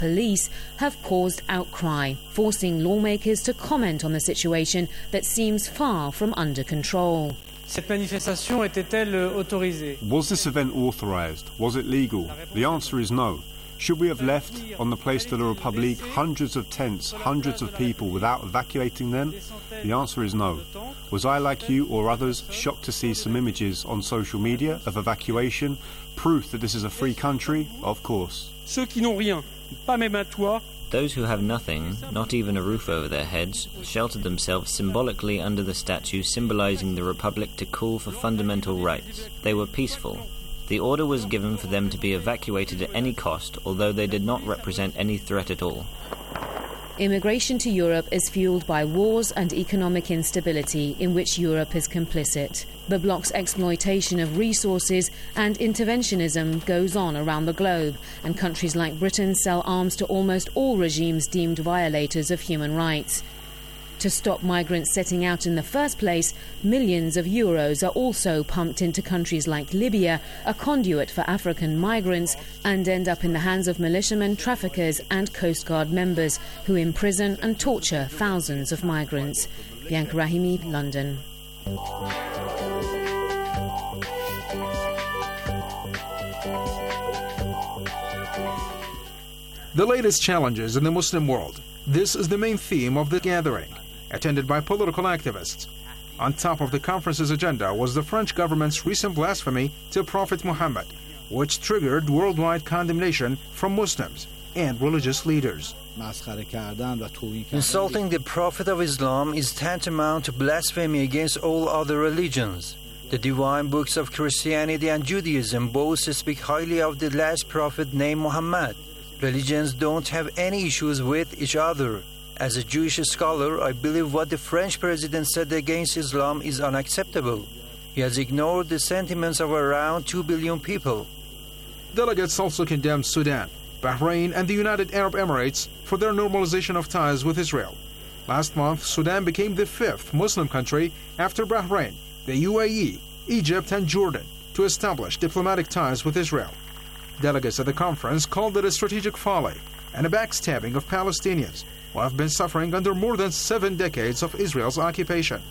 police have caused outcry, forcing lawmakers to comment on the situation that seems far from under control. Cette manifestation était-elle autorisée? Was this event authorized? Was it legal? The answer is no. Should we have left on the Place de la République hundreds of tents, hundreds of people without evacuating them? The answer is no. Was I, like you or others, shocked to see some images on social media of evacuation? Proof that this is a free country? Of course. Ceux qui n'ont rien, pas même un toit. Those who have nothing, not even a roof over their heads, sheltered themselves symbolically under the statue symbolizing the Republic to call for fundamental rights. They were peaceful. The order was given for them to be evacuated at any cost, although they did not represent any threat at all. Immigration to Europe is fueled by wars and economic instability in which Europe is complicit. The bloc's exploitation of resources and interventionism goes on around the globe, and countries like Britain sell arms to almost all regimes deemed violators of human rights. To stop migrants setting out in the first place, millions of euros are also pumped into countries like Libya, a conduit for African migrants, and end up in the hands of militiamen, traffickers and Coast Guard members who imprison and torture thousands of migrants. Bianca Rahimi, London. The latest challenges in the Muslim world. This is the main theme of the gathering, attended by political activists. On top of the conference's agenda was the French government's recent blasphemy to Prophet Muhammad, which triggered worldwide condemnation from Muslims and religious leaders. Insulting the Prophet of Islam is tantamount to blasphemy against all other religions. The divine books of Christianity and Judaism both speak highly of the last prophet named Muhammad. Religions don't have any issues with each other. As a Jewish scholar, I believe what the French president said against Islam is unacceptable. He has ignored the sentiments of around 2 billion people. Delegates also condemned Sudan, Bahrain and the United Arab Emirates for their normalization of ties with Israel. Last month, Sudan became the 5th Muslim country after Bahrain, the UAE, Egypt and Jordan to establish diplomatic ties with Israel. Delegates at the conference called it a strategic folly and a backstabbing of Palestinians, who have been suffering under more than 7 decades of Israel's occupation.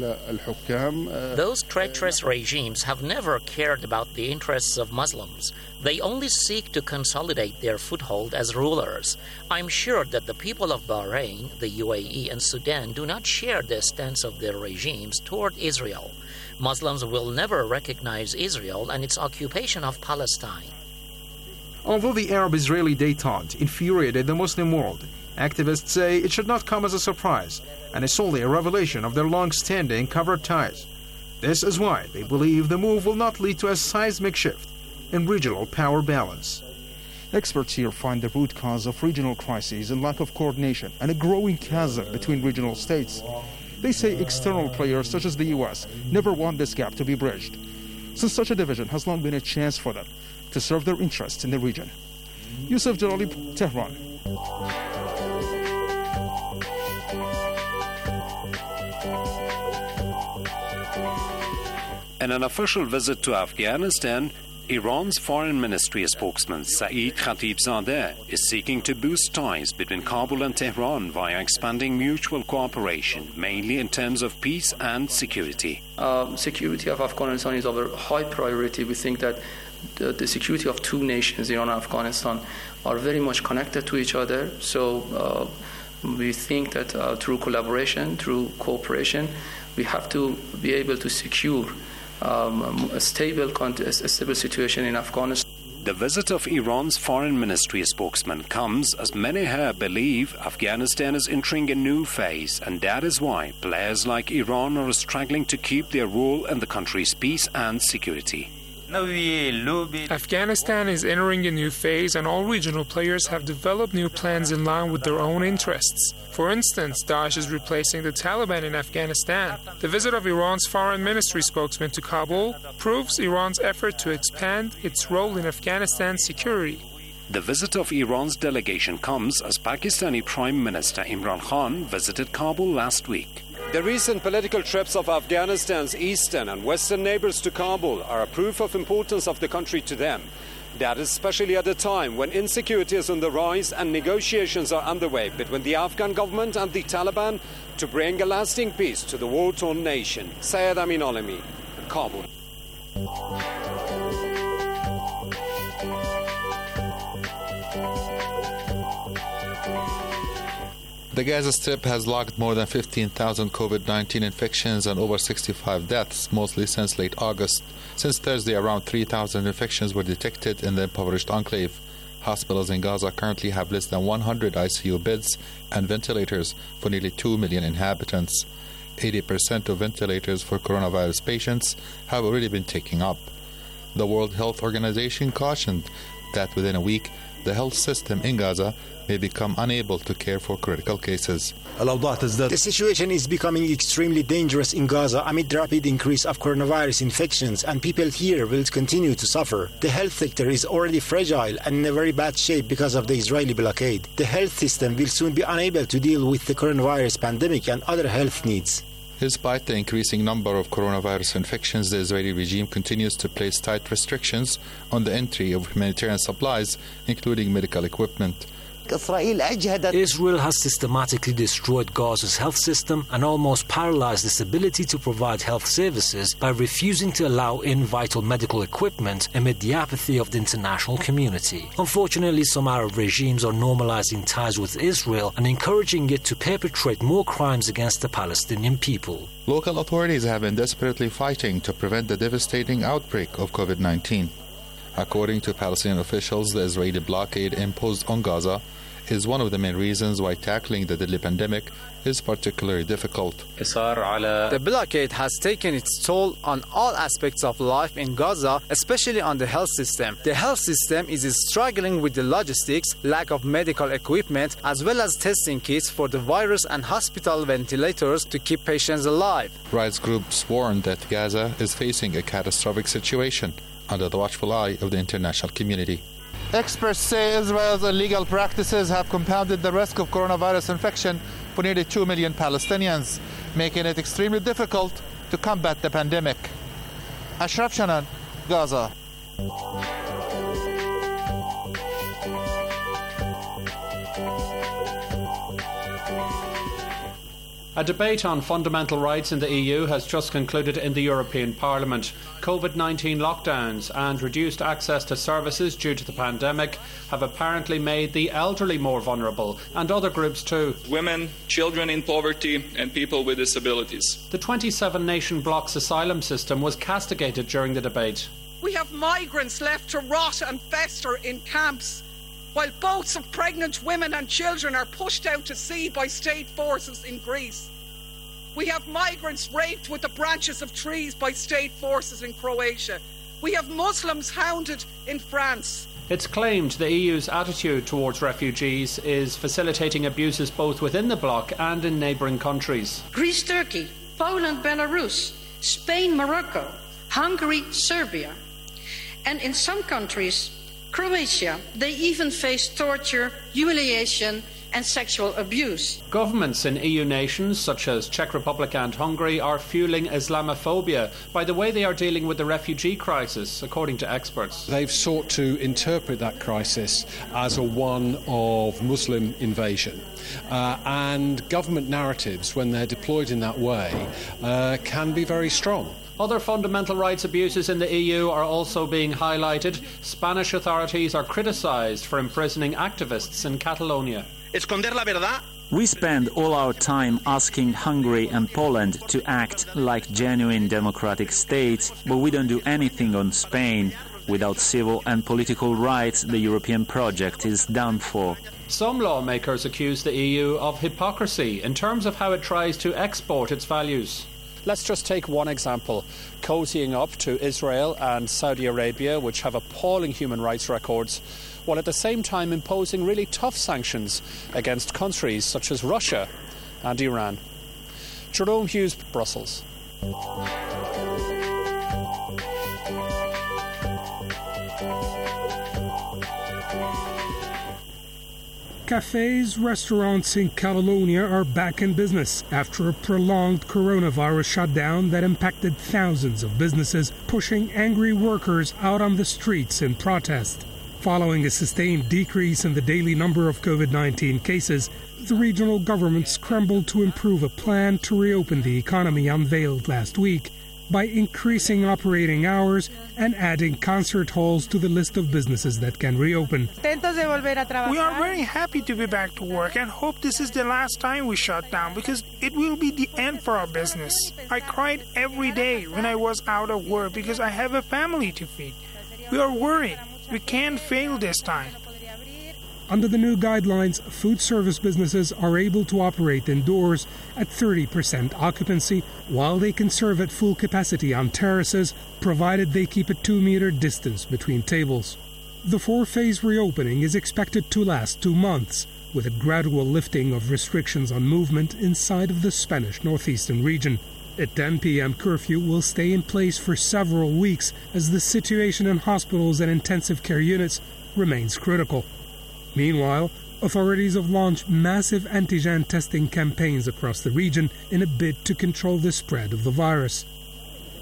Those treacherous regimes have never cared about the interests of Muslims. They only seek to consolidate their foothold as rulers. I'm sure that the people of Bahrain, the UAE, and Sudan do not share the stance of their regimes toward Israel. Muslims will never recognize Israel and its occupation of Palestine. Although the Arab-Israeli détente infuriated the Muslim world, activists say it should not come as a surprise and is solely a revelation of their long-standing covert ties. This is why they believe the move will not lead to a seismic shift in regional power balance. Experts here find the root cause of regional crises in lack of coordination and a growing chasm between regional states. They say external players such as the US never want this gap to be bridged, since such a division has long been a chance for them to serve their interests in the region. Yusuf Jalali, Tehran. In an official visit to Afghanistan, Iran's foreign ministry spokesman Saeed Khatibzadeh is seeking to boost ties between Kabul and Tehran via expanding mutual cooperation, mainly in terms of peace and security. Security of Afghanistan is our high priority. We think that the security of two nations, Iran and Afghanistan, are very much connected to each other. So we think that through collaboration, through cooperation, we have to be able to secure a stable situation in Afghanistan. The visit of Iran's foreign ministry spokesman comes as many here believe Afghanistan is entering a new phase, and that is why players like Iran are struggling to keep their role in the country's peace and security. Afghanistan is entering a new phase, and all regional players have developed new plans in line with their own interests. For instance, Daesh is replacing the Taliban in Afghanistan. The visit of Iran's foreign ministry spokesman to Kabul proves Iran's effort to expand its role in Afghanistan's security. The visit of Iran's delegation comes as Pakistani Prime Minister Imran Khan visited Kabul last week. The recent political trips of Afghanistan's eastern and western neighbors to Kabul are a proof of importance of the country to them. That is especially at a time when insecurity is on the rise and negotiations are underway between the Afghan government and the Taliban to bring a lasting peace to the war-torn nation. Syed Amin Alami, Kabul. The Gaza Strip has logged more than 15,000 COVID-19 infections and over 65 deaths, mostly since late August. Since Thursday, around 3,000 infections were detected in the impoverished enclave. Hospitals in Gaza currently have less than 100 ICU beds and ventilators for nearly 2 million inhabitants. 80% of ventilators for coronavirus patients have already been taken up. The World Health Organization cautioned that within a week, the health system in Gaza may become unable to care for critical cases. The situation is becoming extremely dangerous in Gaza amid the rapid increase of coronavirus infections, and people here will continue to suffer. The health sector is already fragile and in a very bad shape because of the Israeli blockade. The health system will soon be unable to deal with the coronavirus pandemic and other health needs. Despite the increasing number of coronavirus infections, the Israeli regime continues to place tight restrictions on the entry of humanitarian supplies, including medical equipment. Israel has systematically destroyed Gaza's health system and almost paralyzed its ability to provide health services by refusing to allow in vital medical equipment amid the apathy of the international community. Unfortunately, some Arab regimes are normalizing ties with Israel and encouraging it to perpetrate more crimes against the Palestinian people. Local authorities have been desperately fighting to prevent the devastating outbreak of COVID-19. According to Palestinian officials, the Israeli blockade imposed on Gaza is one of the main reasons why tackling the deadly pandemic is particularly difficult. The blockade has taken its toll on all aspects of life in Gaza, especially on the health system. The health system is struggling with the logistics, lack of medical equipment, as well as testing kits for the virus and hospital ventilators to keep patients alive. Rights groups warn that Gaza is facing a catastrophic situation under the watchful eye of the international community. Experts say Israel's illegal practices have compounded the risk of coronavirus infection for nearly 2 million Palestinians, making it extremely difficult to combat the pandemic. Ashraf Shanan, Gaza. A debate on fundamental rights in the EU has just concluded in the European Parliament. COVID-19 lockdowns and reduced access to services due to the pandemic have apparently made the elderly more vulnerable, and other groups too. Women, children in poverty and people with disabilities. The 27-nation bloc's asylum system was castigated during the debate. We have migrants left to rot and fester in camps, while boats of pregnant women and children are pushed out to sea by state forces in Greece. We have migrants raped with the branches of trees by state forces in Croatia. We have Muslims hounded in France. It's claimed the EU's attitude towards refugees is facilitating abuses both within the bloc and in neighbouring countries. Greece, Turkey, Poland, Belarus, Spain, Morocco, Hungary, Serbia. And in some countries, Croatia, they even face torture, humiliation and sexual abuse. Governments in EU nations such as Czech Republic and Hungary are fueling Islamophobia by the way they are dealing with the refugee crisis, according to experts. They've sought to interpret that crisis as a one of Muslim invasion. And government narratives, when they're deployed in that way, can be very strong. Other fundamental rights abuses in the EU are also being highlighted. Spanish authorities are criticised for imprisoning activists in Catalonia. We spend all our time asking Hungary and Poland to act like genuine democratic states, but we don't do anything on Spain. Without civil and political rights, the European project is done for. Some lawmakers accuse the EU of hypocrisy in terms of how it tries to export its values. Let's just take one example, cozying up to Israel and Saudi Arabia, which have appalling human rights records, while at the same time imposing really tough sanctions against countries such as Russia and Iran. Jerome Hughes, Brussels. Cafes, restaurants in Catalonia are back in business after a prolonged coronavirus shutdown that impacted thousands of businesses, pushing angry workers out on the streets in protest. Following a sustained decrease in the daily number of COVID-19 cases, the regional government scrambled to improve a plan to reopen the economy unveiled last week by increasing operating hours and adding concert halls to the list of businesses that can reopen. We are very happy to be back to work and hope this is the last time we shut down because it will be the end for our business. I cried every day when I was out of work because I have a family to feed. We are worried. We can't fail this time. Under the new guidelines, food service businesses are able to operate indoors at 30% occupancy, while they can serve at full capacity on terraces, provided they keep a 2-meter distance between tables. The 4-phase reopening is expected to last 2 months, with a gradual lifting of restrictions on movement inside of the Spanish northeastern region. A 10 p.m. curfew will stay in place for several weeks as the situation in hospitals and intensive care units remains critical. Meanwhile, authorities have launched massive antigen testing campaigns across the region in a bid to control the spread of the virus. The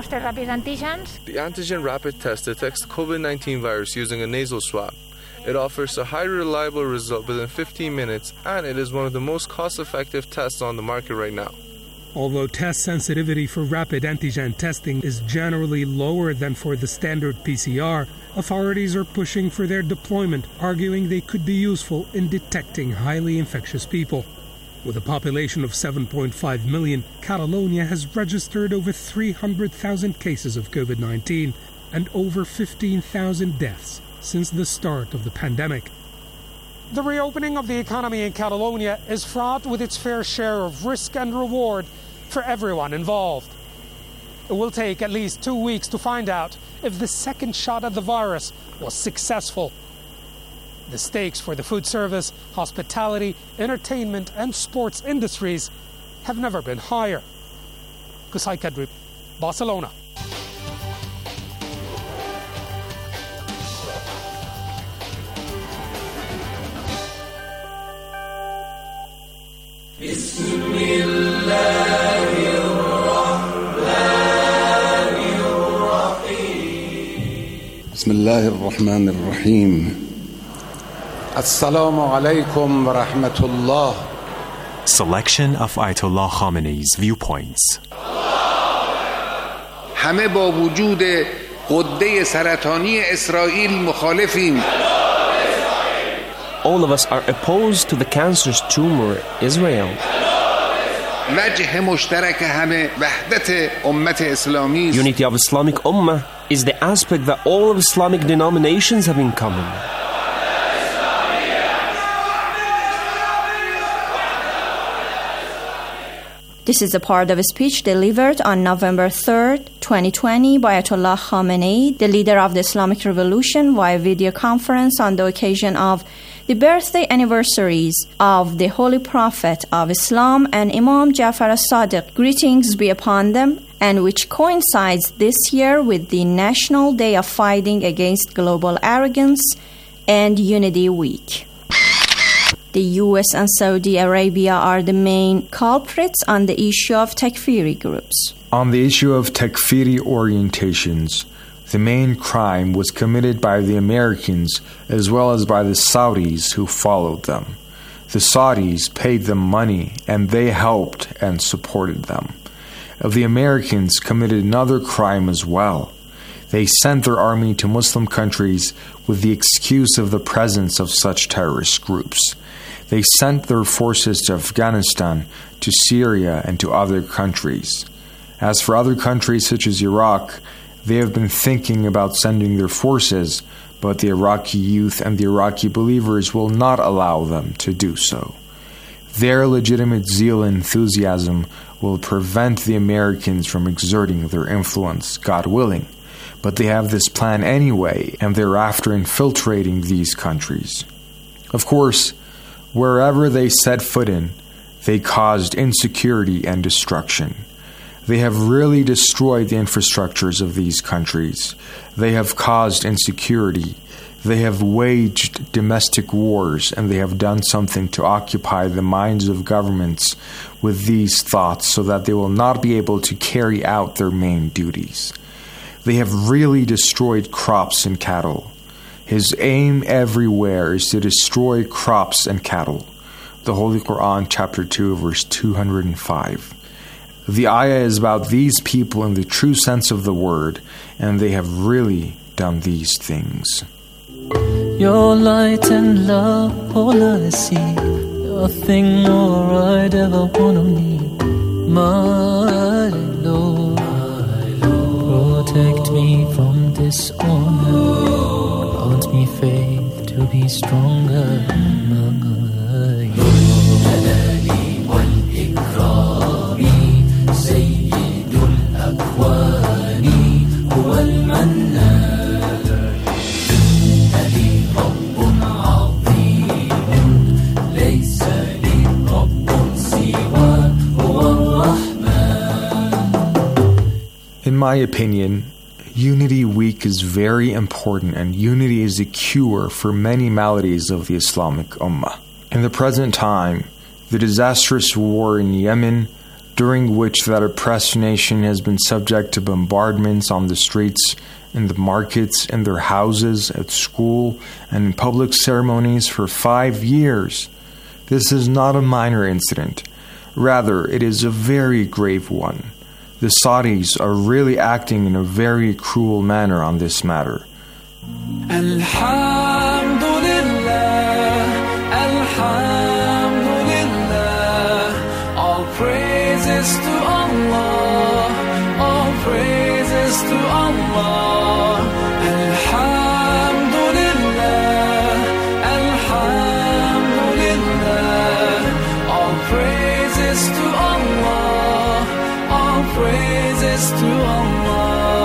antigen rapid test detects COVID-19 virus using a nasal swab. It offers a highly reliable result within 15 minutes, and it is one of the most cost-effective tests on the market right now. Although test sensitivity for rapid antigen testing is generally lower than for the standard PCR, authorities are pushing for their deployment, arguing they could be useful in detecting highly infectious people. With a population of 7.5 million, Catalonia has registered over 300,000 cases of COVID-19 and over 15,000 deaths since the start of the pandemic. The reopening of the economy in Catalonia is fraught with its fair share of risk and reward for everyone involved. It will take at least 2 weeks to find out if the second shot at the virus was successful. The stakes for the food service, hospitality, entertainment, and sports industries have never been higher. Qusay Kadri, Barcelona. بسم الله الرحمن الرحيم السلام عليكم ورحمة الله. Selection of Ayatollah Khamenei's viewpoints. همه با وجود غده سرطانی اسرائیل مخالفیم. All of us are opposed to the cancerous tumor Israel. وجه مشترک همه وحدت امت اسلامی. Unity of Islamic Ummah is the aspect that all of Islamic denominations have in common. This is a part of a speech delivered on November 3rd, 2020 by Ayatollah Khamenei, the leader of the Islamic Revolution, via video conference on the occasion of the birthday anniversaries of the Holy Prophet of Islam and Imam Ja'far as-Sadiq, greetings be upon them, and which coincides this year with the National Day of Fighting Against Global Arrogance and Unity Week. The US and Saudi Arabia are the main culprits on the issue of Takfiri groups. On the issue of Takfiri orientations, the main crime was committed by the Americans as well as by the Saudis who followed them. The Saudis paid them money and they helped and supported them. The Americans committed another crime as well. They sent their army to Muslim countries with the excuse of the presence of such terrorist groups. They sent their forces to Afghanistan, to Syria, and to other countries. As for other countries such as Iraq, they have been thinking about sending their forces, but the Iraqi youth and the Iraqi believers will not allow them to do so. Their legitimate zeal and enthusiasm will prevent the Americans from exerting their influence, God willing. But they have this plan anyway, and they're after infiltrating these countries. Of course, wherever they set foot in, they caused insecurity and destruction. They have really destroyed the infrastructures of these countries. They have caused insecurity. They have waged domestic wars, and they have done something to occupy the minds of governments with these thoughts so that they will not be able to carry out their main duties. They have really destroyed crops and cattle. His aim everywhere is to destroy crops and cattle. The Holy Quran, chapter 2, verse 205. The ayah is about these people in the true sense of the word, and they have really done these things. Your light and love, all I see. Your thing more I'd ever wanna need. My Lord, protect me from dishonor. Grant me faith to be stronger. My Lord. سيد الأكوان هو المنان لي رب عظيم ليس لي رب سواه هو الرحمن. In my opinion, Unity Week is very important, and unity is a cure for many maladies of the Islamic Ummah. In the present time, the disastrous war in Yemen, during which that oppressed nation has been subject to bombardments on the streets, in the markets, in their houses, at school, and in public ceremonies for 5 years. This is not a minor incident. Rather, it is a very grave one. The Saudis are really acting in a very cruel manner on this matter. All praises to Allah, all praises to Allah. Alhamdulillah, Alhamdulillah. All praises to Allah, all praises to Allah.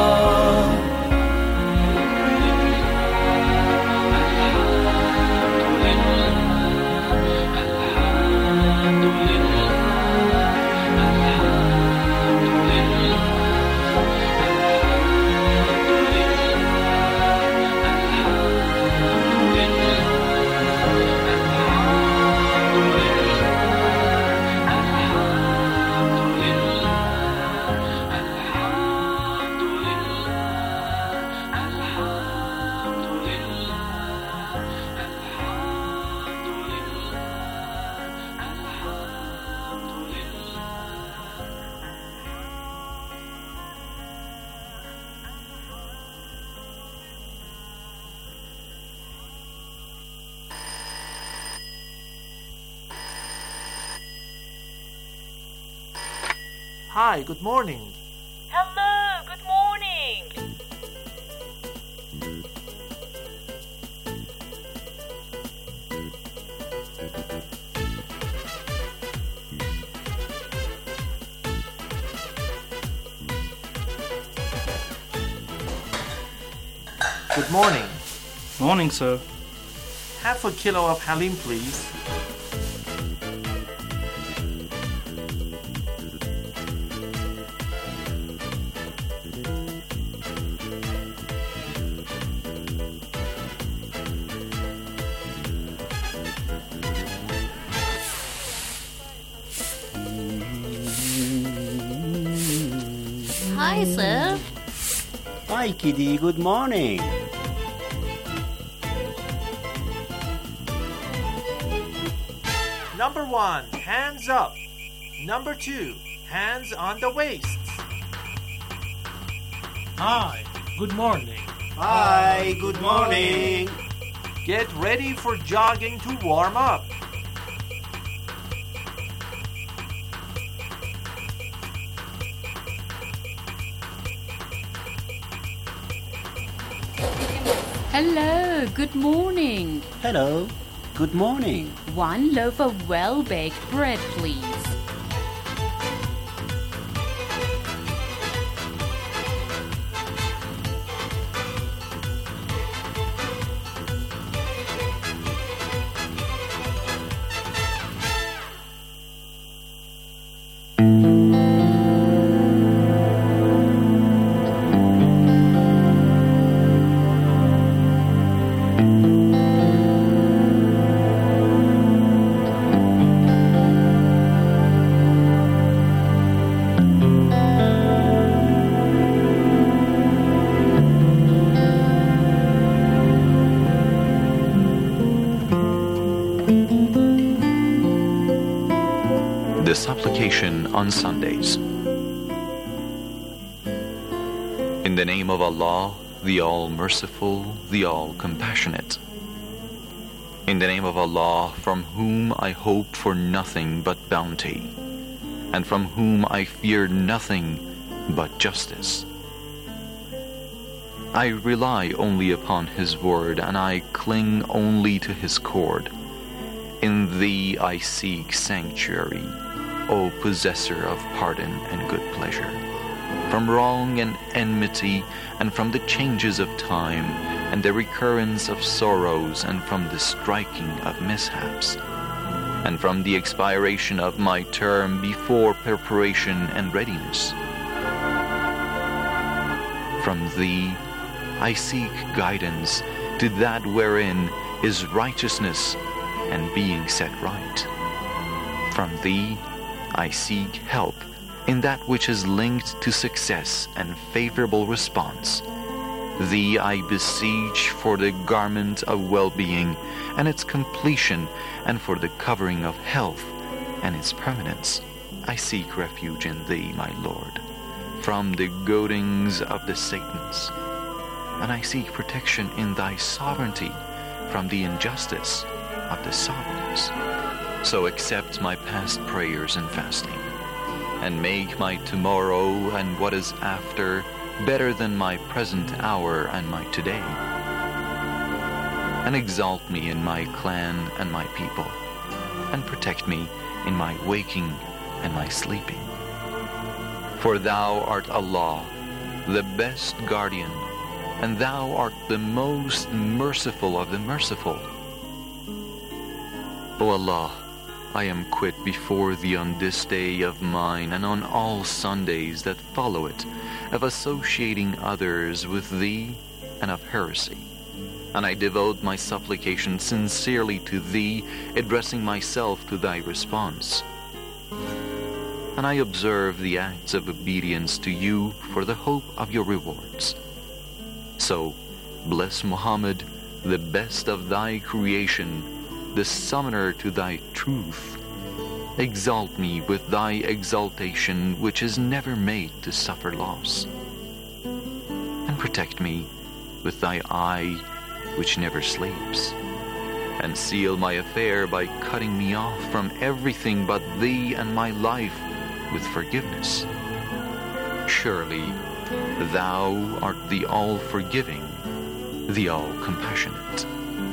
Hi, good morning. Hello, good morning. Good morning. Morning, sir. Half a kilo of halim, please. Hi, sir. Hi, Kitty. Good morning. Number 1, hands up. Number 2, hands on the waist. Hi, good morning. Hi, good morning. Get ready for jogging to warm up. Hello, good morning. Hello, good morning. 1 loaf of well-baked bread, please. The supplication on Sundays. In the name of Allah, the All-Merciful, the All-Compassionate. In the name of Allah, from whom I hope for nothing but bounty, and from whom I fear nothing but justice. I rely only upon His word, and I cling only to His cord. In Thee I seek sanctuary, O possessor of pardon and good pleasure, from wrong and enmity, and from the changes of time, and the recurrence of sorrows, and from the striking of mishaps, and from the expiration of my term before preparation and readiness. From Thee I seek guidance to that wherein is righteousness and being set right. From Thee I seek help in that which is linked to success and favorable response. Thee I beseech for the garment of well-being and its completion, and for the covering of health and its permanence. I seek refuge in Thee, my Lord, from the goadings of the Satans, and I seek protection in Thy sovereignty from the injustice of the sovereigns. So accept my past prayers and fasting, and make my tomorrow and what is after better than my present hour and my today. And exalt me in my clan and my people, and protect me in my waking and my sleeping. For Thou art Allah, the best guardian, and Thou art the most merciful of the merciful. O Allah, I am quit before Thee on this day of mine, and on all Sundays that follow it, of associating others with Thee and of heresy. And I devote my supplication sincerely to Thee, addressing myself to Thy response. And I observe the acts of obedience to You for the hope of Your rewards. So, bless Muhammad, the best of Thy creation, the summoner to Thy truth. Exalt me with Thy exaltation, which is never made to suffer loss. And protect me with Thy eye, which never sleeps. And seal my affair by cutting me off from everything but Thee and my life with forgiveness. Surely, Thou art the all-forgiving, the all-compassionate.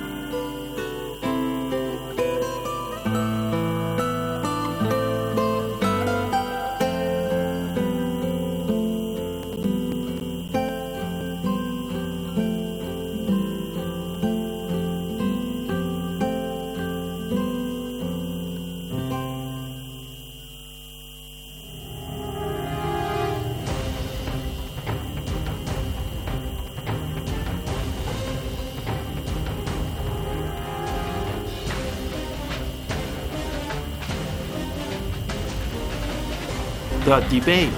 The debate.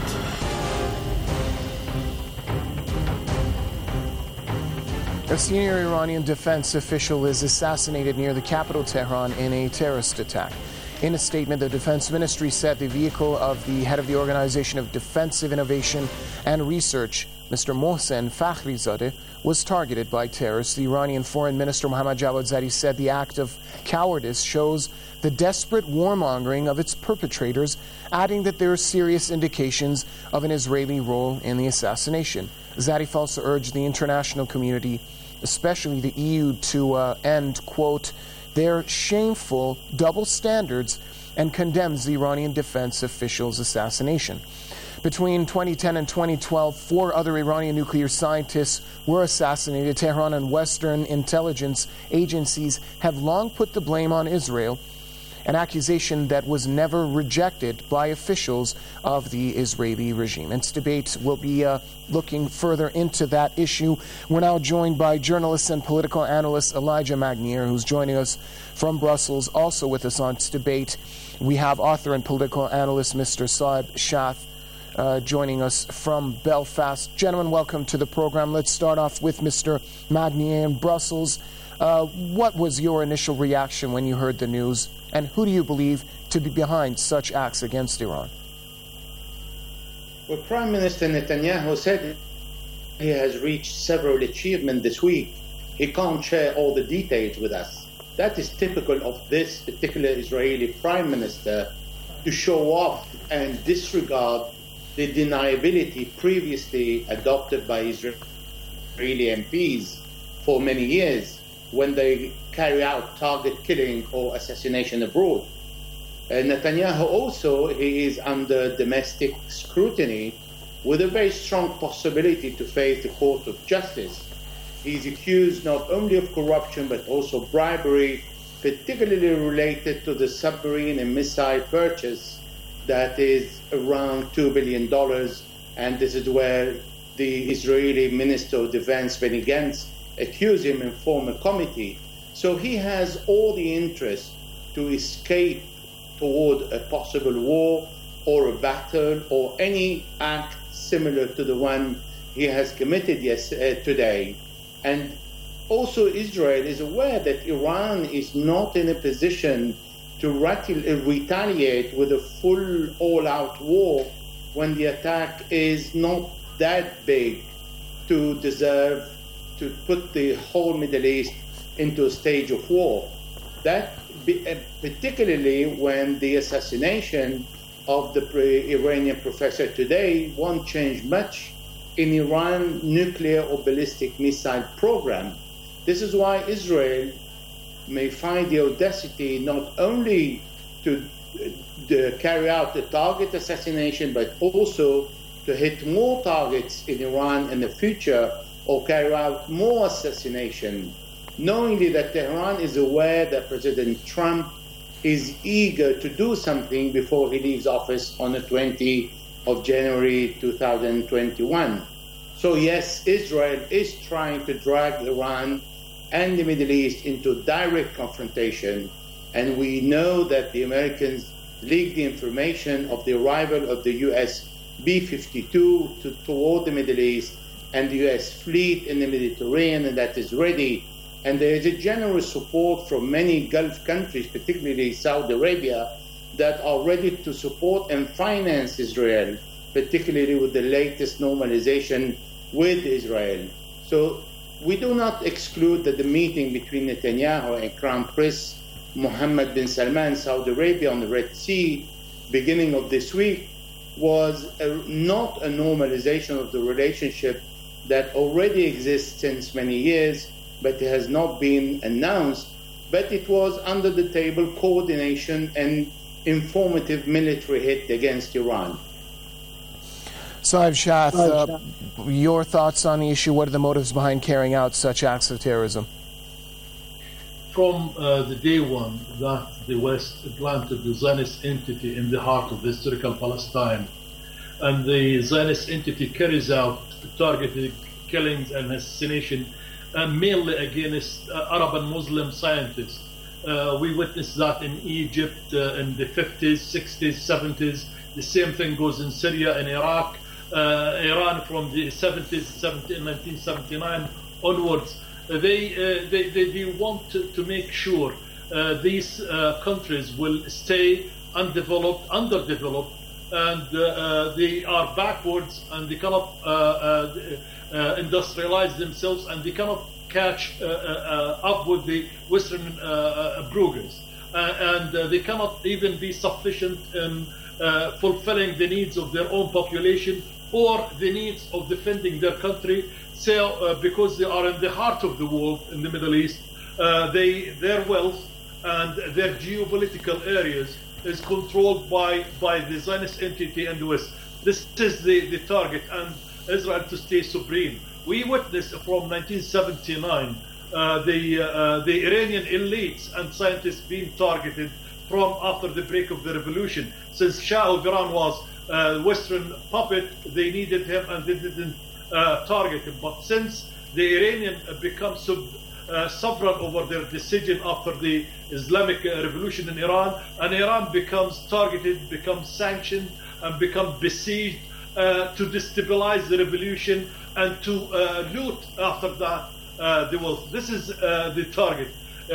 A senior Iranian defense official is assassinated near the capital Tehran in a terrorist attack. In a statement, the Defense Ministry said the vehicle of the head of the Organization of Defensive Innovation and Research, Mr. Mohsen Fakhrizadeh, was targeted by terrorists. The Iranian Foreign Minister Mohammad Javad Zarif said the act of cowardice shows the desperate warmongering of its perpetrators, adding that there are serious indications of an Israeli role in the assassination. Zarif also urged the international community, especially the EU, to end, quote, their shameful double standards, and condemns the Iranian defense official's assassination. Between 2010 and 2012, 4 other Iranian nuclear scientists were assassinated. Tehran and Western intelligence agencies have long put the blame on Israel, an accusation that was never rejected by officials of the Israeli regime. And debate will be looking further into that issue. We're now joined by journalist and political analyst Elijah Magnier, who's joining us from Brussels. Also with us on debate, we have author and political analyst Mr. Saeb Shath. joining us from Belfast. Gentlemen, welcome to the program. Let's start off with Mr. Magnier in Brussels. What was your initial reaction when you heard the news, and who do you believe to be behind such acts against Iran? Well, Prime Minister Netanyahu said he has reached several achievements this week. He can't share all the details with us. That is typical of this particular Israeli Prime Minister, to show off and disregard the deniability previously adopted by Israeli MPs for many years when they carry out target killing or assassination abroad. Netanyahu also, he is under domestic scrutiny with a very strong possibility to face the Court of Justice. He's accused not only of corruption but also bribery, particularly related to the submarine and missile purchase that is around $2 billion. And this is where the Israeli Minister of Defense, Benny Gantz, accused him and formed a committee. So he has all the interest to escape toward a possible war or a battle or any act similar to the one he has committed today. And also Israel is aware that Iran is not in a position to retaliate with a full all-out war when the attack is not that big to deserve to put the whole Middle East into a stage of war. That particularly when the assassination of the Iranian professor today won't change much in Iran's nuclear or ballistic missile program. This is why Israel may find the audacity not only to carry out the target assassination, but also to hit more targets in Iran in the future or carry out more assassination, knowingly that Tehran is aware that President Trump is eager to do something before he leaves office on the 20th of January 2021. So yes, Israel is trying to drag Iran and the Middle East into direct confrontation, and we know that the Americans leaked the information of the arrival of the U.S. B-52 toward the Middle East and the U.S. fleet in the Mediterranean, and that is ready. And there is a generous support from many Gulf countries, particularly Saudi Arabia, that are ready to support and finance Israel, particularly with the latest normalization with Israel. So we do not exclude that the meeting between Netanyahu and Crown Prince Mohammed bin Salman, Saudi Arabia, on the Red Sea, beginning of this week, was not a normalization of the relationship that already exists since many years, but it has not been announced, but it was under the table coordination and informative military hit against Iran. Saif Shah, your thoughts on the issue? What are the motives behind carrying out such acts of terrorism? From the day one that the West planted the Zionist entity in the heart of the historical Palestine, and the Zionist entity carries out targeted killings and assassination mainly against Arab and Muslim scientists. We witnessed that in Egypt in the 50s, 60s, 70s. The same thing goes in Syria and Iraq. Iran from the 70s, 1979 onwards. They want to make sure these countries will stay underdeveloped, and they are backwards, and they cannot industrialize themselves, and they cannot catch up with the Western progress, and they cannot even be sufficient in fulfilling the needs of their own population or the needs of defending their country. So because they are in the heart of the world in the Middle East, their wealth and their geopolitical areas is controlled by the Zionist entity and the West. This is the target, and Israel to stay supreme. We witnessed from 1979 the Iranian elites and scientists being targeted from after the break of the revolution. Since Shah of Iran was a Western puppet, they needed him and they didn't target him. But since the Iranian become sovereign over their decision after the Islamic revolution in Iran, and Iran becomes targeted, becomes sanctioned, and becomes besieged, to destabilize the revolution and to loot after that the wealth. This is the target.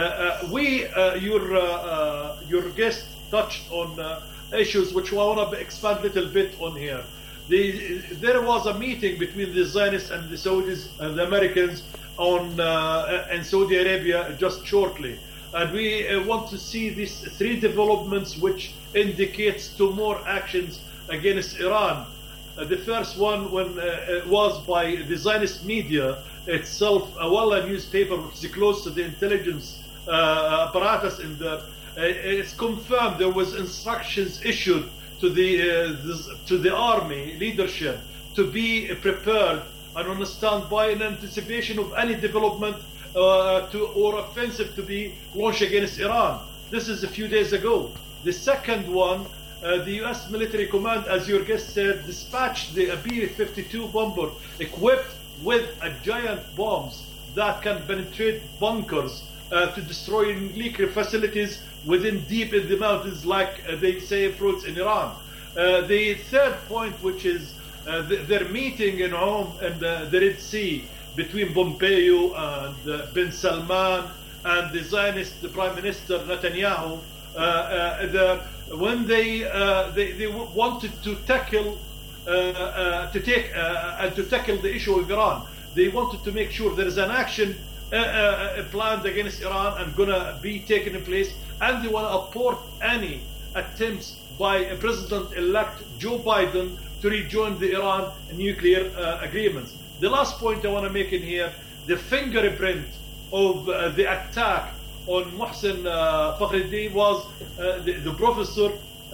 Your guest touched on issues which I want to expand a little bit on here. There was a meeting between the Zionists and the Saudis and the Americans in Saudi Arabia just shortly, and we want to see these three developments which indicates to more actions against Iran. The first one was by the Zionist media itself, a Wallah newspaper which is close to the intelligence apparatus in there. It's confirmed there was instructions issued to the army leadership to be prepared and on a standby in anticipation of any development or offensive to be launched against Iran. This is a few days ago. The second one, the U.S. military command, as your guest said, dispatched the B-52 bomber equipped with giant bombs that can penetrate bunkers to destroy nuclear facilities deep in the mountains, like they say fruits in Iran. The third point, which is their meeting in the Red Sea between Pompeo and bin Salman and the Zionist Prime Minister Netanyahu, when they wanted to tackle the issue of Iran. They wanted to make sure there is an action planned against Iran and gonna be taken in place, and they want to abort any attempts by President-elect Joe Biden to rejoin the Iran nuclear agreements. The last point I want to make in here, the fingerprint of the attack on Mohsen Fakhreddin was the professor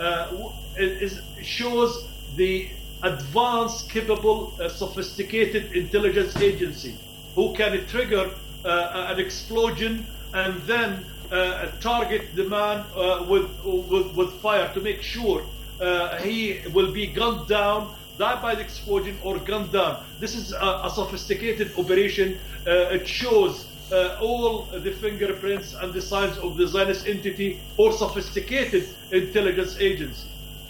shows the advanced, capable, sophisticated intelligence agency who can trigger an explosion and then target the man with fire to make sure he will be gunned down, die by the explosion, or gunned down. This is a sophisticated operation. It shows all the fingerprints and the signs of the Zionist entity or sophisticated intelligence agency.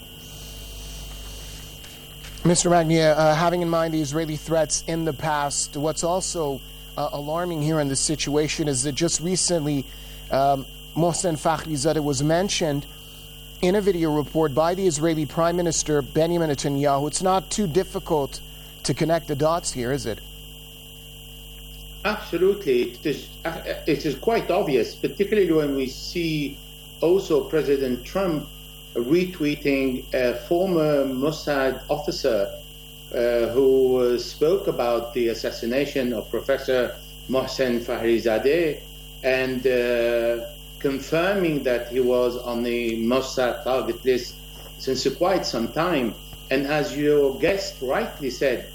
Mr. Magnier, having in mind the Israeli threats in the past, what's also alarming here in this situation is that just recently Mohsen Fakhrizadeh was mentioned in a video report by the Israeli Prime Minister Benjamin Netanyahu. It's not too difficult to connect the dots here, is it? Absolutely. It is quite obvious, particularly when we see also President Trump retweeting a former Mossad officer who spoke about the assassination of Professor Mohsen Fakhrizadeh and confirming that he was on the Mossad target list since quite some time. And as your guest rightly said,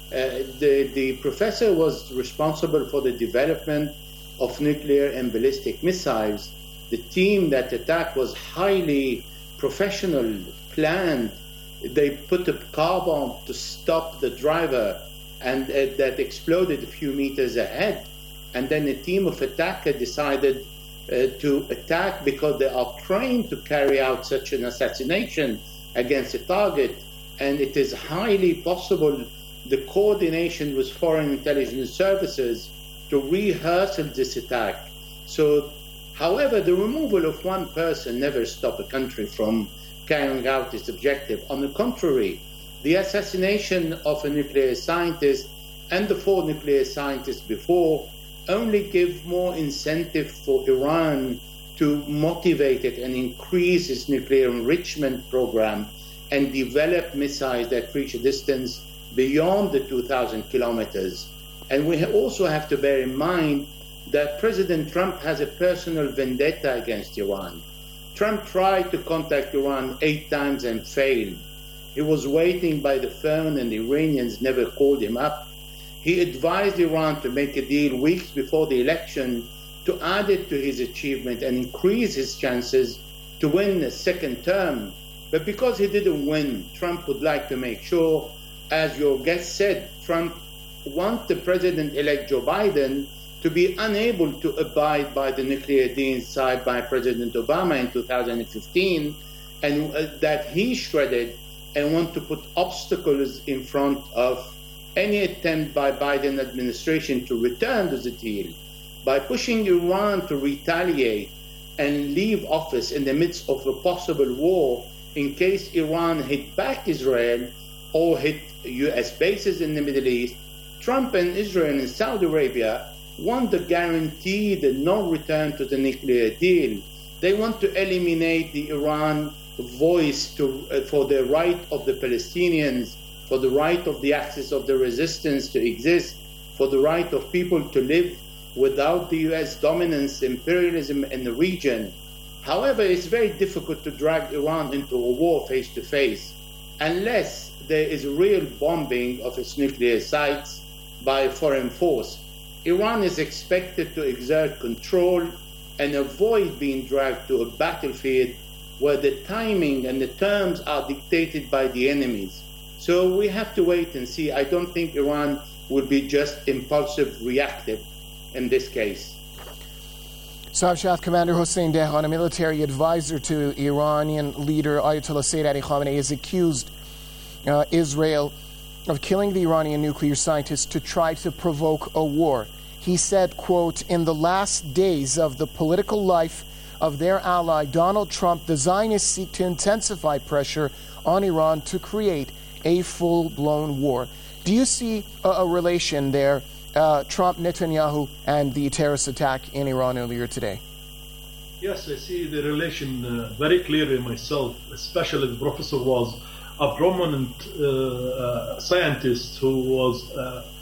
the professor was responsible for the development of nuclear and ballistic missiles. The team that attacked was highly professional, planned. They put a car bomb to stop the driver, and that exploded a few meters ahead. And then a team of attackers decided to attack because they are trained to carry out such an assassination against a target. And it is highly possible the coordination with foreign intelligence services to rehearse this attack. So, however, the removal of one person never stopped a country from carrying out its objective. On the contrary, the assassination of a nuclear scientist and the 4 nuclear scientists before only give more incentive for Iran to motivate it and increase its nuclear enrichment program and develop missiles that reach a distance beyond the 2,000 kilometers. And we also have to bear in mind that President Trump has a personal vendetta against Iran. Trump tried to contact Iran 8 times and failed. He was waiting by the phone and the Iranians never called him up. He advised Iran to make a deal weeks before the election to add it to his achievement and increase his chances to win a second term. But because he didn't win, Trump would like to make sure, as your guest said, Trump wants the President-elect Joe Biden to be unable to abide by the nuclear deal signed by President Obama in 2015, and that he shredded and want to put obstacles in front of any attempt by Biden administration to return to the deal by pushing Iran to retaliate and leave office in the midst of a possible war in case Iran hit back Israel or hit U.S. bases in the Middle East. Trump and Israel and Saudi Arabia want to guarantee the no return to the nuclear deal. They want to eliminate the Iran voice for the right of the Palestinians, for the right of the axis of the resistance to exist, for the right of people to live without the U.S. dominance, imperialism in the region. However, it's very difficult to drag Iran into a war face to face unless there is real bombing of its nuclear sites by a foreign force. Iran is expected to exert control and avoid being dragged to a battlefield where the timing and the terms are dictated by the enemies. So we have to wait and see. I don't think Iran will be just impulsive, reactive in this case. Staff Commander Hossein Dehghan, a military advisor to Iranian leader Ayatollah Sayyid Ali Khamenei, has accused Israel of killing the Iranian nuclear scientists to try to provoke a war. He said, quote, "In the last days of the political life of their ally, Donald Trump, the Zionists seek to intensify pressure on Iran to create a full-blown war." Do you see a relation there, Trump, Netanyahu, and the terrorist attack in Iran earlier today? Yes, I see the relation very clearly myself, especially the professor was a prominent scientist who was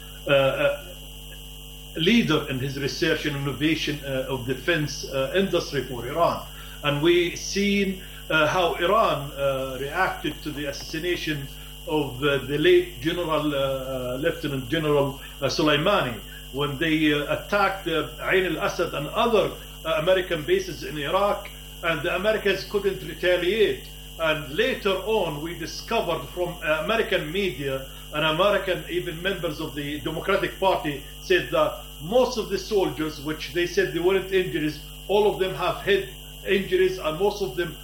leader in his research and innovation of defense industry for Iran. And we seen how Iran reacted to the assassination of the late Lieutenant General Soleimani when they attacked Ain al-Assad and other American bases in Iraq, and the Americans couldn't retaliate. And later on, we discovered from American media and American even members of the Democratic Party said that most of the soldiers, which they said they weren't injuries, all of them have head injuries, and most of them,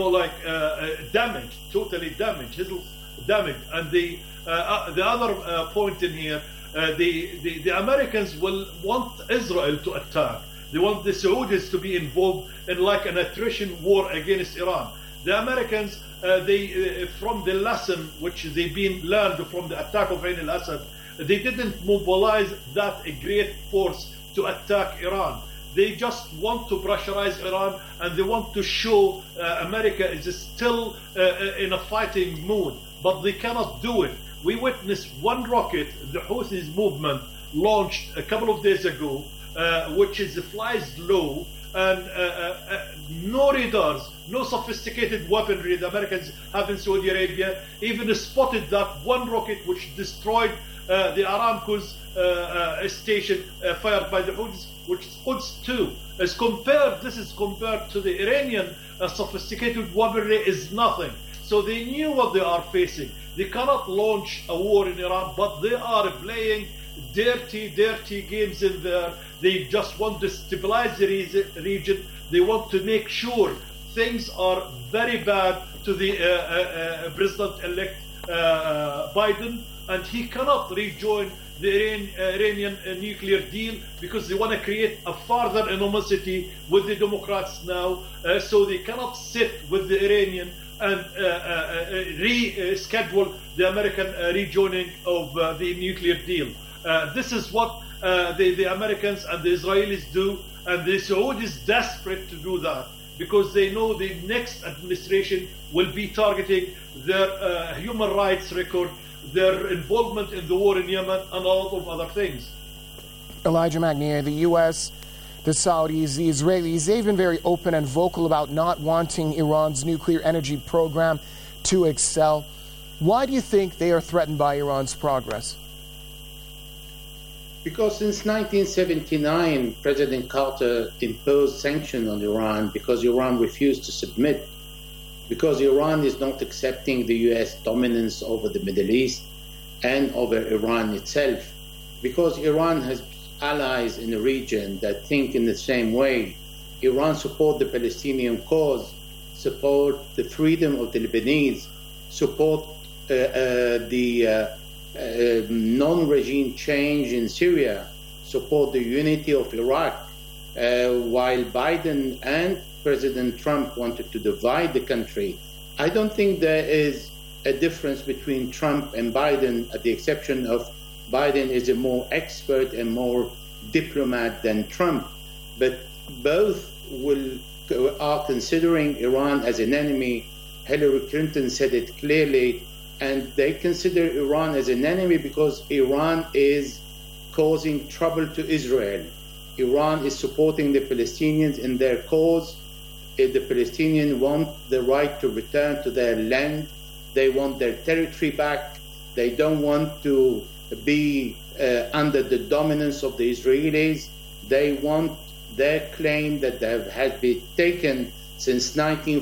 damaged, totally damaged, damaged. And the other point in here, the Americans will want Israel to attack. They want the Saudis to be involved in like an attrition war against Iran. The Americans, from the lesson which they've been learned from the attack of Ain al-Assad, they didn't mobilize that a great force to attack Iran. They just want to pressurize Iran, and they want to show America is still in a fighting mood, but they cannot do it. We witnessed one rocket the Houthis movement launched a couple of days ago, which flies low, and no radars, no sophisticated weaponry the Americans have in Saudi Arabia even spotted that one rocket which destroyed the Aramco's station fired by the Houthis, which is Quds 2. This is compared to the Iranian sophisticated weaponry is nothing. So they knew what they are facing. They cannot launch a war in Iran, but they are playing dirty games in there. They just want to stabilize the region. They want to make sure things are very bad to the President-elect Biden, and he cannot rejoin the Iranian nuclear deal because they want to create a further animosity with the Democrats now, so they cannot sit with the Iranian and reschedule the American rejoining of the nuclear deal. This is what the Americans and the Israelis do, and the Saudis desperate to do that because they know the next administration will be targeting their human rights record, their involvement in the war in Yemen, and a lot of other things. Elijah McNear, the U.S., the Saudis, the Israelis, they've been very open and vocal about not wanting Iran's nuclear energy program to excel. Why do you think they are threatened by Iran's progress? Because since 1979, President Carter imposed sanctions on Iran because Iran refused to submit, because Iran is not accepting the U.S. dominance over the Middle East and over Iran itself, because Iran has allies in the region that think in the same way. Iran support the Palestinian cause, support the freedom of the Lebanese, support the non-regime change in Syria, support the unity of Iraq, while Biden and President Trump wanted to divide the country. I don't think there is a difference between Trump and Biden, at the exception of Biden is a more expert and more diplomat than Trump. But both are considering Iran as an enemy. Hillary Clinton said it clearly, and they consider Iran as an enemy because Iran is causing trouble to Israel. Iran is supporting the Palestinians in their cause. If the Palestinians want the right to return to their land, they want their territory back. They don't want to be under the dominance of the Israelis. They want their claim that has been taken since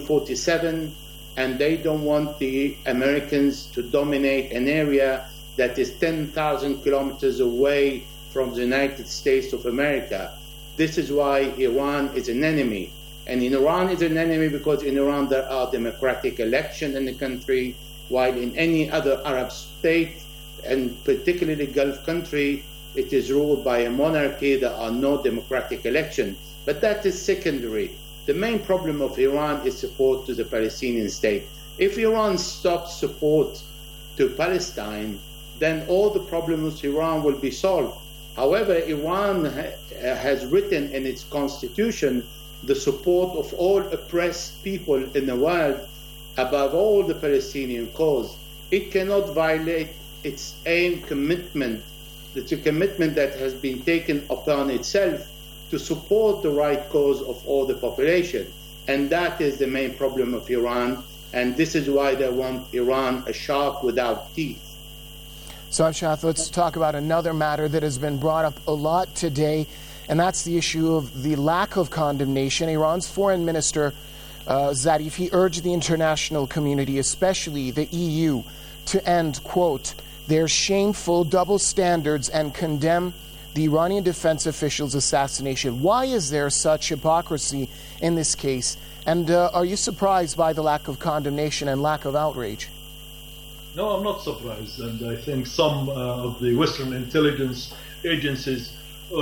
1947, and they don't want the Americans to dominate an area that is 10,000 kilometers away from the United States of America. This is why Iran is an enemy. And in Iran is an enemy because in Iran there are democratic elections in the country, while in any other Arab state, and particularly Gulf country, it is ruled by a monarchy. There are no democratic elections. But that is secondary. The main problem of Iran is support to the Palestinian state. If Iran stops support to Palestine, then all the problems of Iran will be solved. However, Iran has written in its constitution the support of all oppressed people in the world, above all the Palestinian cause. It cannot violate its own commitment. It's a commitment that has been taken upon itself to support the right cause of all the population. And that is the main problem of Iran. And this is why they want Iran a shark without teeth. Saad Shah, let's talk about another matter that has been brought up a lot today, and that's the issue of the lack of condemnation. Iran's foreign minister, Zarif, he urged the international community, especially the EU, to end, quote, their shameful double standards and condemn the Iranian defense official's assassination. Why is there such hypocrisy in this case? And are you surprised by the lack of condemnation and lack of outrage? No, I'm not surprised. And I think some of the Western intelligence agencies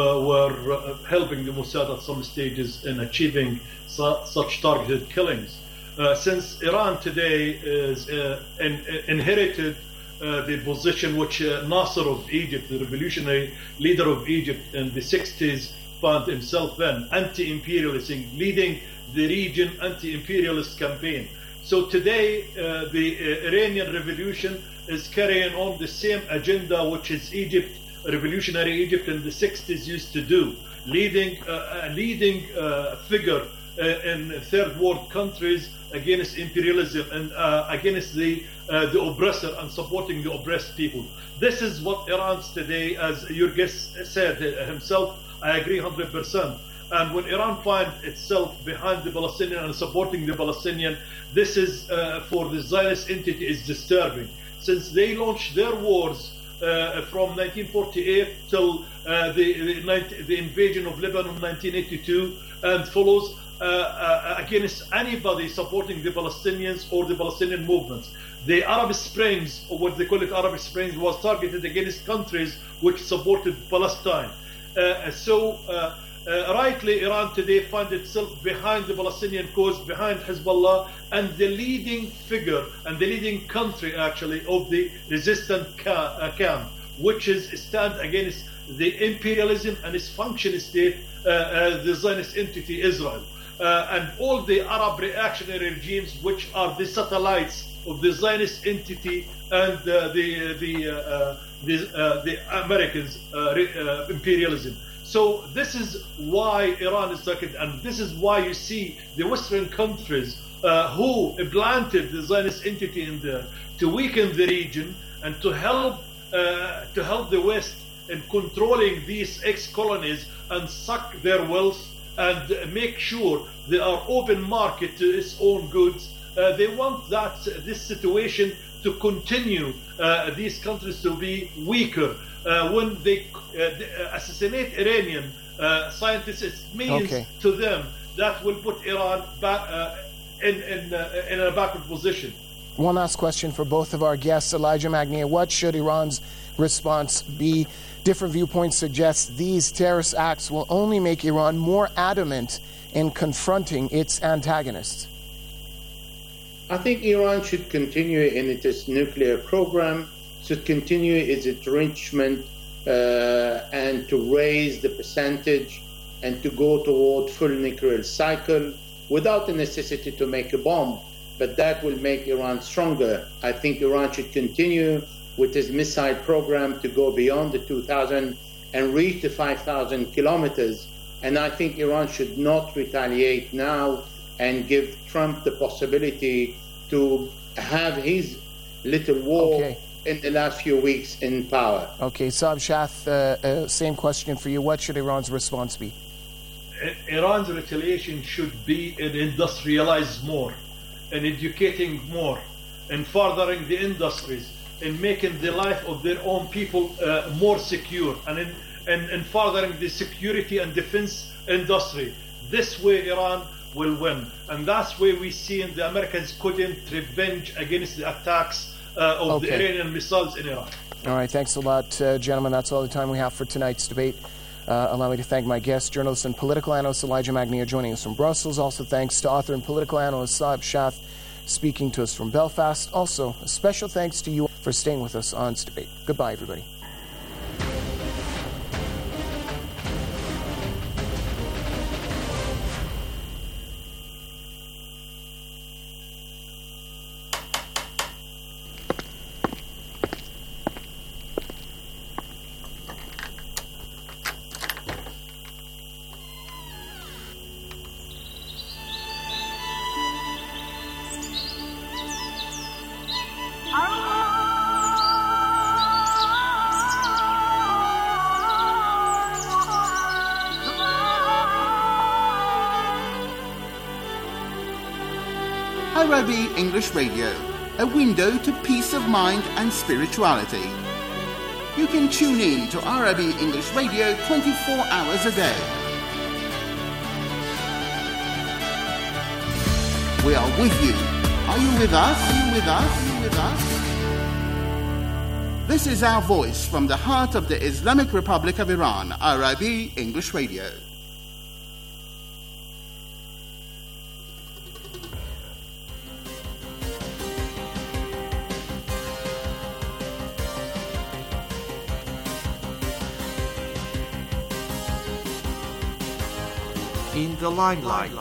were helping the Mossad at some stages in achieving such targeted killings. Since Iran today is inherited the position which Nasser of Egypt, the revolutionary leader of Egypt in the 60s, found himself in, anti-imperialist, leading the region anti-imperialist campaign. So today, the Iranian revolution is carrying on the same agenda which is Egypt, revolutionary Egypt in the 60s used to do, leading a leading figure in third world countries against imperialism and against the oppressor and supporting the oppressed people. This is what Iran's today, as your guest said himself, I agree 100%. And when Iran finds itself behind the Palestinian and supporting the Palestinian, this is, for the Zionist entity, is disturbing. Since they launched their wars from 1948 till the invasion of Lebanon in 1982, and follows against anybody supporting the Palestinians or the Palestinian movements. The Arab Springs, or what they call it Arab Springs, was targeted against countries which supported Palestine. Rightly, Iran today finds itself behind the Palestinian cause, behind Hezbollah, and the leading figure and the leading country, actually, of the resistant camp, which is stand against the imperialism and its function state, the Zionist entity Israel. And all the Arab reactionary regimes, which are the satellites of the Zionist entity and the Americans' imperialism. So this is why Iran is second, and this is why you see the Western countries who implanted the Zionist entity in there to weaken the region and to help the West in controlling these ex-colonies and suck their wealth and make sure they are open market to its own goods. They want this situation to continue, these countries to be weaker. When they assassinate Iranian scientists, it means to them that will put Iran back in a backward position. One last question for both of our guests. Elijah Magnier, what should Iran's response be? Different viewpoints suggest these terrorist acts will only make Iran more adamant in confronting its antagonists. I think Iran should continue in its nuclear program, should continue its enrichment and to raise the percentage and to go toward full nuclear cycle without the necessity to make a bomb. But that will make Iran stronger. I think Iran should continue with its missile program to go beyond the 2,000 and reach the 5,000 kilometers. And I think Iran should not retaliate now and give Trump the possibility to have his little war in the last few weeks in power. Okay, Saab Shath, same question for you. What should Iran's response be? Iran's retaliation should be in industrialize more, in educating more, in furthering the industries, in making the life of their own people more secure, and in furthering the security and defense industry. This way Iran will win. And that's where we see the Americans couldn't revenge against the attacks of the Iranian missiles in Iran. All right, thanks a lot, gentlemen. That's all the time we have for tonight's debate. Allow me to thank my guest, journalist and political analyst Elijah Magnier, joining us from Brussels. Also thanks to author and political analyst Saab Shath, speaking to us from Belfast. Also, a special thanks to you for staying with us on Debate. Goodbye, everybody. Arabi English Radio, a window to peace of mind and spirituality. You can tune in to Arabi English Radio 24 hours a day. We are with you. Are you with us? Are you with us? Are you with us? This is our voice from the heart of the Islamic Republic of Iran, Arabi English Radio. In the limelight.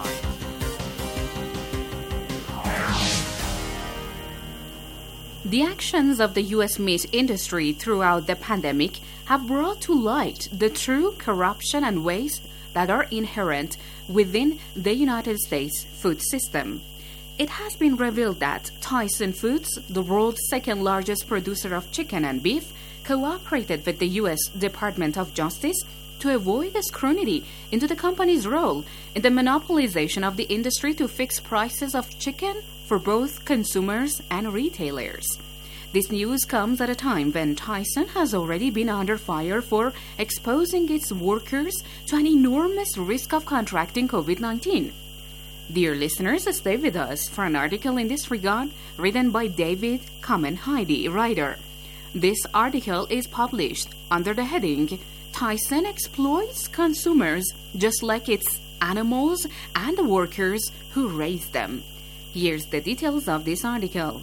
The actions of the U.S. meat industry throughout the pandemic have brought to light the true corruption and waste that are inherent within the United States food system. It has been revealed that Tyson Foods, the world's second largest producer of chicken and beef, cooperated with the U.S. Department of Justice to avoid scrutiny into the company's role in the monopolization of the industry to fix prices of chicken for both consumers and retailers. This news comes at a time when Tyson has already been under fire for exposing its workers to an enormous risk of contracting COVID-19. Dear listeners, stay with us for an article in this regard written by David Kamen-Heidi, writer. This article is published under the heading Tyson exploits consumers just like its animals and the workers who raise them. Here's the details of this article.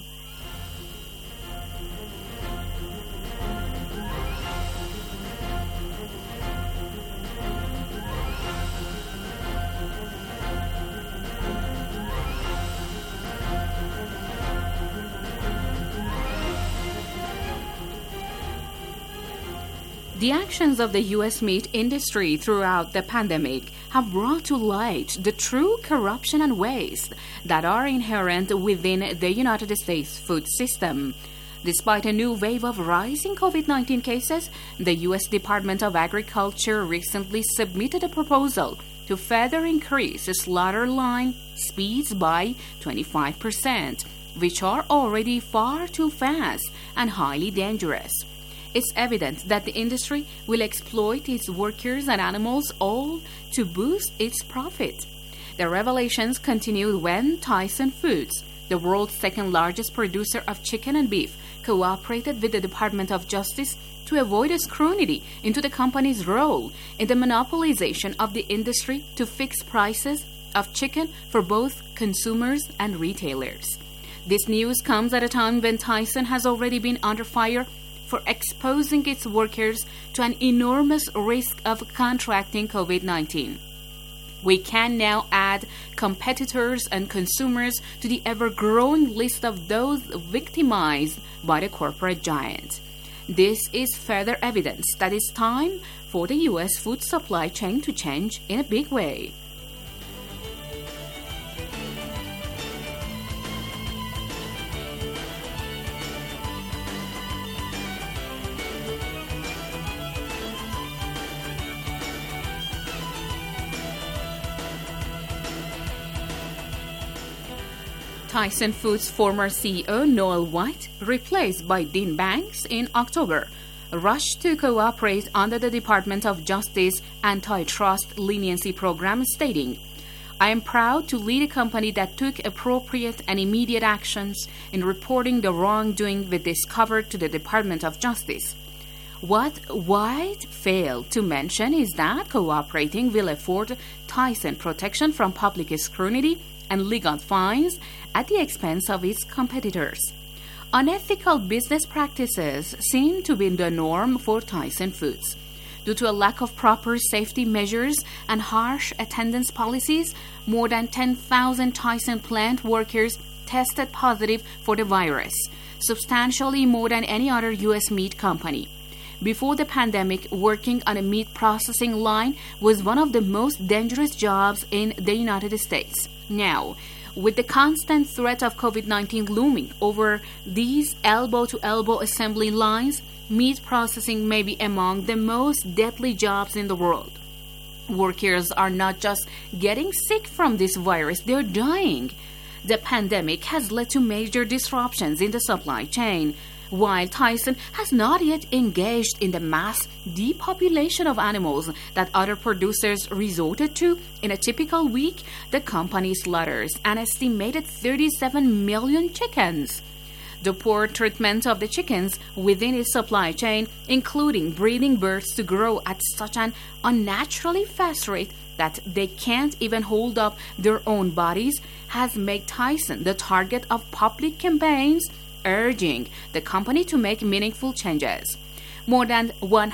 The actions of the U.S. meat industry throughout the pandemic have brought to light the true corruption and waste that are inherent within the United States food system. Despite a new wave of rising COVID-19 cases, the U.S. Department of Agriculture recently submitted a proposal to further increase slaughter line speeds by 25%, which are already far too fast and highly dangerous. It's evident that the industry will exploit its workers and animals all to boost its profit. The revelations continued when Tyson Foods, the world's second-largest producer of chicken and beef, cooperated with the Department of Justice to avoid scrutiny into the company's role in the monopolization of the industry to fix prices of chicken for both consumers and retailers. This news comes at a time when Tyson has already been under fire for exposing its workers to an enormous risk of contracting COVID-19. We can now add competitors and consumers to the ever-growing list of those victimized by the corporate giant. This is further evidence that it's time for the U.S. food supply chain to change in a big way. Tyson Foods' former CEO Noel White, replaced by Dean Banks in October, rushed to cooperate under the Department of Justice antitrust leniency program, stating, "I am proud to lead a company that took appropriate and immediate actions in reporting the wrongdoing we discovered to the Department of Justice." What White failed to mention is that cooperating will afford Tyson protection from public scrutiny and legal fines at the expense of its competitors. Unethical business practices seem to be the norm for Tyson Foods. Due to a lack of proper safety measures and harsh attendance policies, more than 10,000 Tyson plant workers tested positive for the virus, substantially more than any other U.S. meat company. Before the pandemic, working on a meat processing line was one of the most dangerous jobs in the United States. Now, with the constant threat of COVID-19 looming over these elbow-to-elbow assembly lines, meat processing may be among the most deadly jobs in the world. Workers are not just getting sick from this virus, they're dying. The pandemic has led to major disruptions in the supply chain. While Tyson has not yet engaged in the mass depopulation of animals that other producers resorted to, in a typical week, the company slaughters an estimated 37 million chickens. The poor treatment of the chickens within its supply chain, including breeding birds to grow at such an unnaturally fast rate that they can't even hold up their own bodies, has made Tyson the target of public campaigns urging the company to make meaningful changes. More than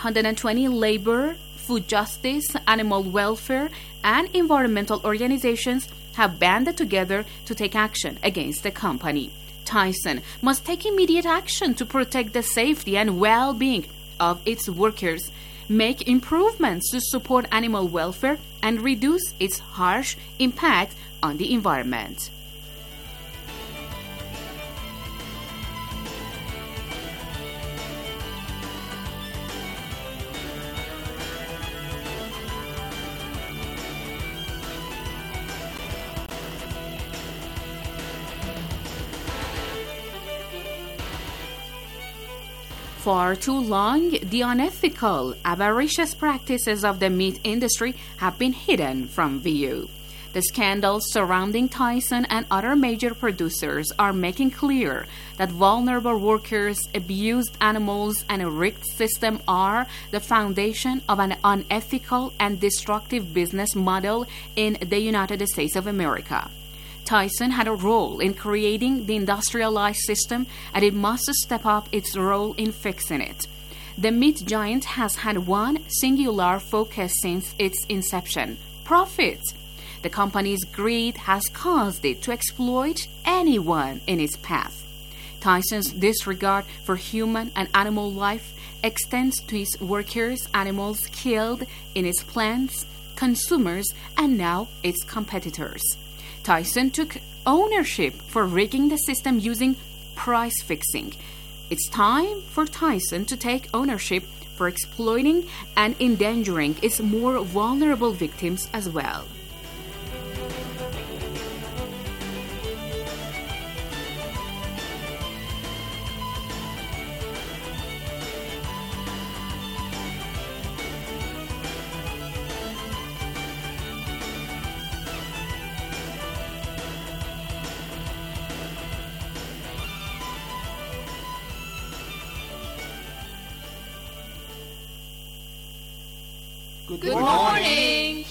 120 labor, food justice, animal welfare, and environmental organizations have banded together to take action against the company. Tyson must take immediate action to protect the safety and well-being of its workers, make improvements to support animal welfare, and reduce its harsh impact on the environment. For too long, the unethical, avaricious practices of the meat industry have been hidden from view. The scandals surrounding Tyson and other major producers are making clear that vulnerable workers, abused animals, and a rigged system are the foundation of an unethical and destructive business model in the United States of America. Tyson had a role in creating the industrialized system, and it must step up its role in fixing it. The meat giant has had one singular focus since its inception: profit. The company's greed has caused it to exploit anyone in its path. Tyson's disregard for human and animal life extends to its workers, animals killed in its plants, consumers, and now its competitors. Tyson took ownership for rigging the system using price fixing. It's time for Tyson to take ownership for exploiting and endangering its more vulnerable victims as well. Good morning.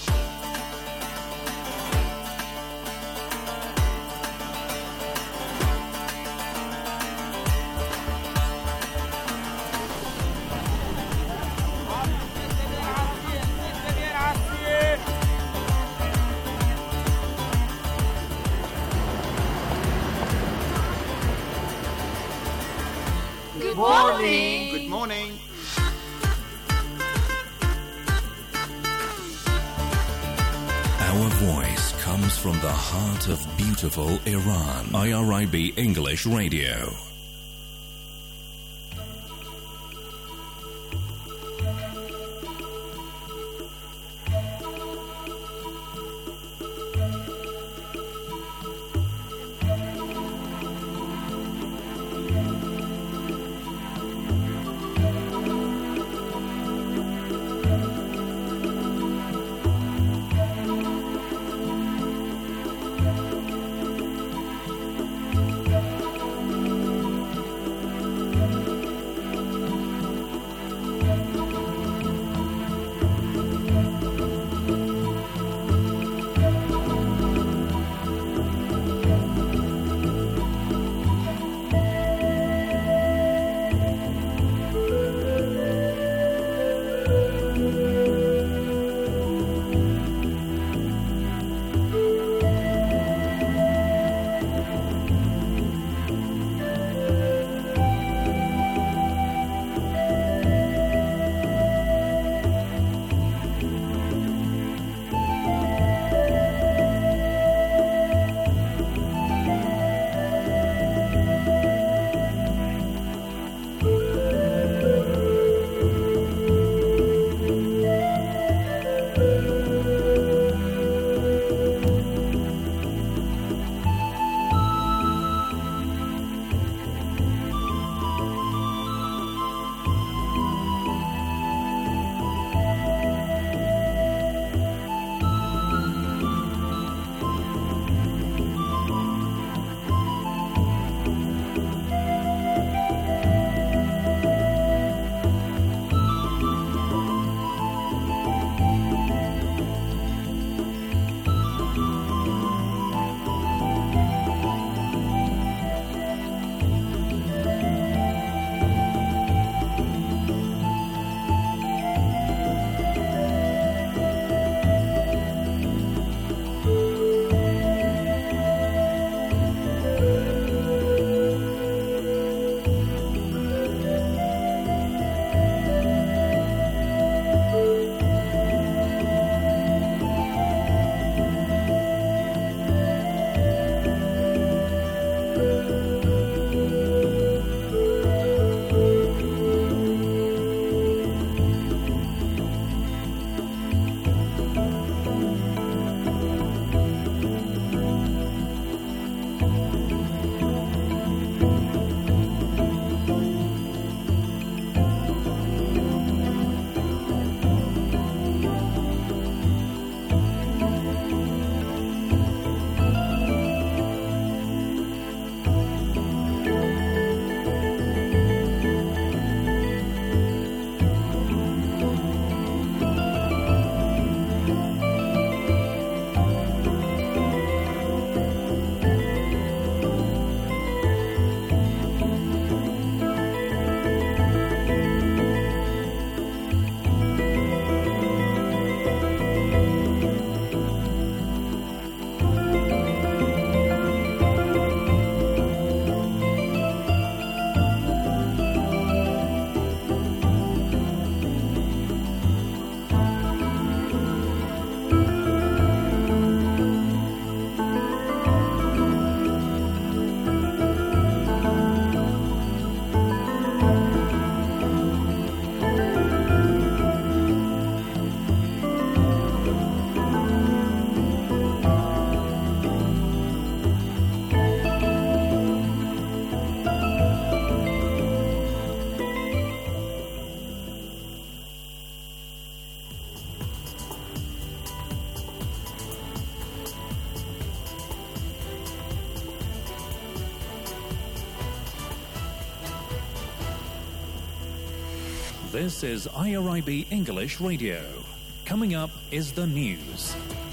Good morning. Good morning. Our voice comes from the heart of beautiful Iran. IRIB English Radio. This is IRIB English Radio, Coming up is the news.